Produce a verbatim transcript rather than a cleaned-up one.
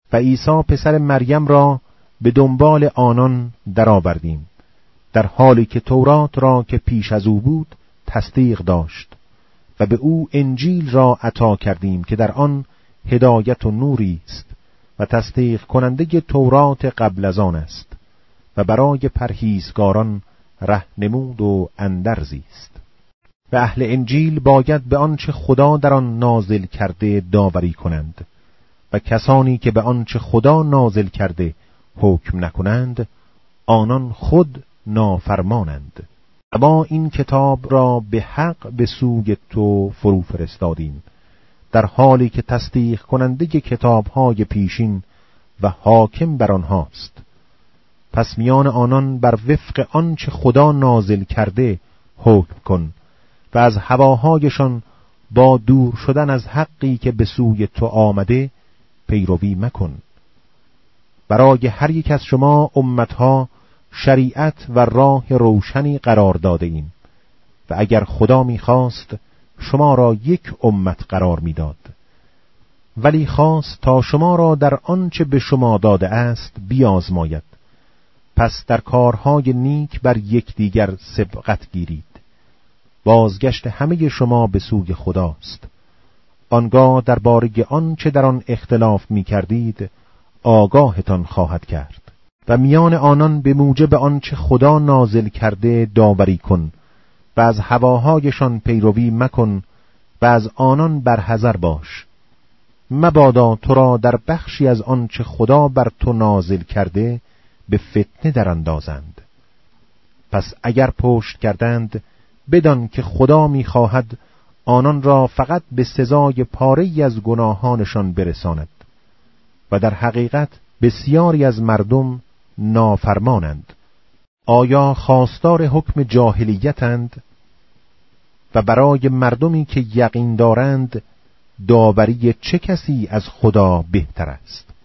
و عیسی پسر مریم را به دنبال آنان درآوردیم، در حالی که تورات را که پیش از او بود تصدیق داشت و به او انجیل را عطا کردیم که در آن هدایت و نوری است و تصدیق کننده تورات قبل از آن است و برای پرهیزگاران راهنمود و اندرزی است. و اهل انجیل باید به آنچه خدا در آن نازل کرده داوری کنند و کسانی که به آنچه خدا نازل کرده حکم نکنند آنان خود نافرمانند. ما این کتاب را به حق به سوی تو فرو فرستادیم، در حالی که تصدیق کننده کتاب‌های پیشین و حاکم بر آنهاست. پس میان آنان بر وفق آنچه خدا نازل کرده حکم کن و از هواهایشان با دور شدن از حقی که به سوی تو آمده پیروی مکن. برای هر یک از شما امتها شریعت و راه روشنی قرار داده ایم و اگر خدا می‌خواست شما را یک امت قرار می‌داد، ولی خواست تا شما را در آنچه به شما داده است بیازماید. پس در کارهای نیک بر یکدیگر سبقت گیرید. بازگشت همه شما به سوی خداست. آنگاه درباره آنچه در آن اختلاف می‌کردید آگاهتان خواهد کرد. و میان آنان به موجب آنچه خدا نازل کرده داوری کن و از هواهایشان پیروی مکن و از آنان برحذر باش. مبادا تو را در بخشی از آنچه خدا بر تو نازل کرده به فتنه در اندازند. پس اگر پشت کردند بدان که خدا می‌خواهد آنان را فقط به سزای پاره‌ای از گناهانشان برساند و در حقیقت بسیاری از مردم نافرمانند. آیا خواستار حکم جاهلیتند؟ و برای مردمی که یقین دارند داوری چه کسی از خدا بهتر است؟